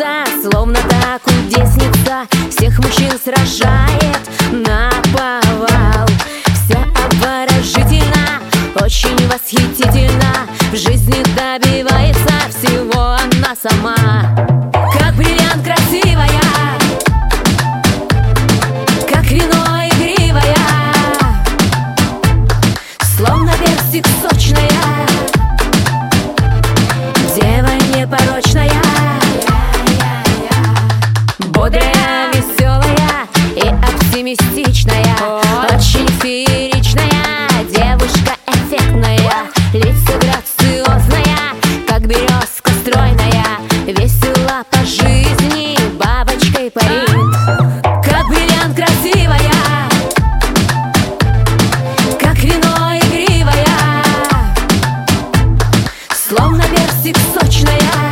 улыбается, словно та кудесница, всех мужчин сражает наповал. Вся обворожительна, очень восхитительна, в жизни добивается всего она сама. Как бриллиант красивая, как вино игривая, словно персик сочная, дева непорочная, бодрая, веселая и оптимистичная, очень фееричная, девушка эффектная, лицо грациозная, как березка стройная, весело по жизни бабочкой парит. Как бриллиант красивая, как вино игривая, словно персик сочная,